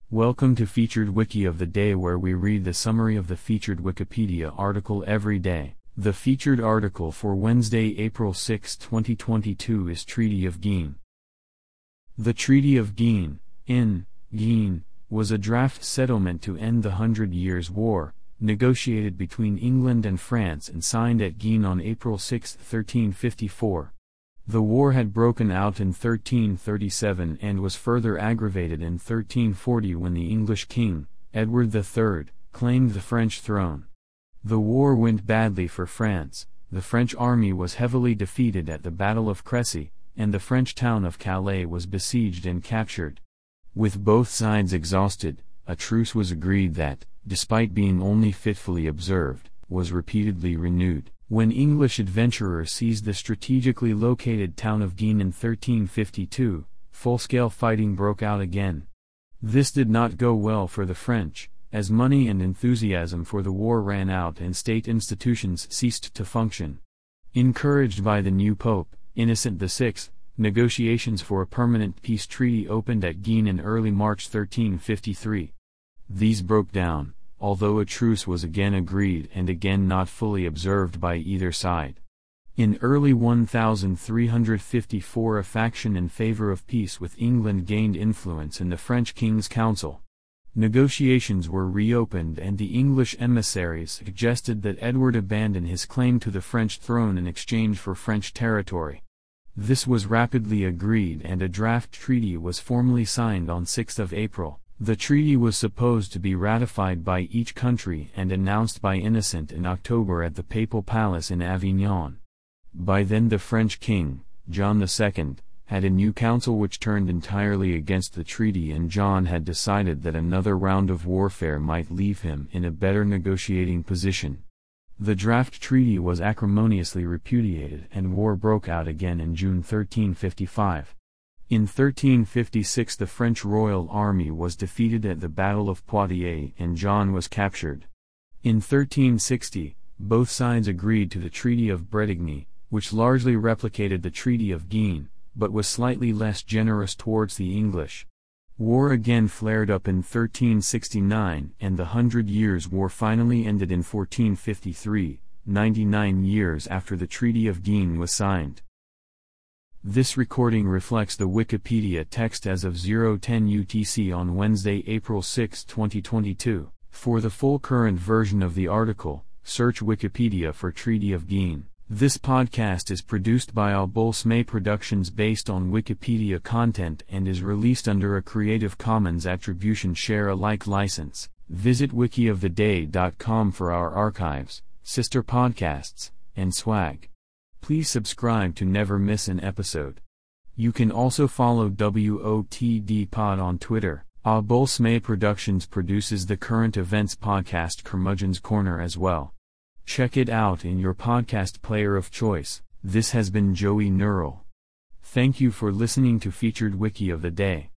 Welcome to Featured Wiki of the Day, where we read the summary of the featured Wikipedia article every day. The featured article for Wednesday, April 6, 2022 is Treaty of Guînes. The Treaty of Guînes, in Guînes, was a draft settlement to end the 100 Years' War, negotiated between England and France and signed at Guînes on April 6, 1354. The war had broken out in 1337 and was further aggravated in 1340 when the English king, Edward III, claimed the French throne. The war went badly for France. The French army was heavily defeated at the Battle of Crécy, and the French town of Calais was besieged and captured. With both sides exhausted, a truce was agreed that, despite being only fitfully observed, was repeatedly renewed. When English adventurers seized the strategically located town of Guînes in 1352, full-scale fighting broke out again. This did not go well for the French, as money and enthusiasm for the war ran out and state institutions ceased to function. Encouraged by the new Pope, Innocent VI, negotiations for a permanent peace treaty opened at Guînes in early March 1353. These broke down, although a truce was again agreed and again not fully observed by either side. In early 1354, a faction in favor of peace with England gained influence in the French King's Council. Negotiations were reopened and the English emissaries suggested that Edward abandon his claim to the French throne in exchange for French territory. This was rapidly agreed and a draft treaty was formally signed on 6 April. The treaty was supposed to be ratified by each country and announced by Innocent in October at the Papal Palace in Avignon. By then the French king, John II, had a new council which turned entirely against the treaty, and John had decided that another round of warfare might leave him in a better negotiating position. The draft treaty was acrimoniously repudiated and war broke out again in June 1355. In 1356 the French royal army was defeated at the Battle of Poitiers and John was captured. In 1360, both sides agreed to the Treaty of Bretigny, which largely replicated the Treaty of Guînes, but was slightly less generous towards the English. War again flared up in 1369 and the 100 Years' War finally ended in 1453, 99 years after the Treaty of Guînes was signed. This recording reflects the Wikipedia text as of 0:10 UTC on Wednesday, April 6, 2022. For the full current version of the article, search Wikipedia for Treaty of Guînes. This podcast is produced by Abolsme Productions based on Wikipedia content and is released under a Creative Commons Attribution Share Alike license. Visit wikioftheday.com for our archives, sister podcasts, and swag. Please subscribe to never miss an episode. You can also follow WOTD Pod on Twitter. Abolsme Productions produces the current events podcast Curmudgeon's Corner as well. Check it out in your podcast player of choice. This has been Joey Neural. Thank you for listening to Featured Wiki of the Day.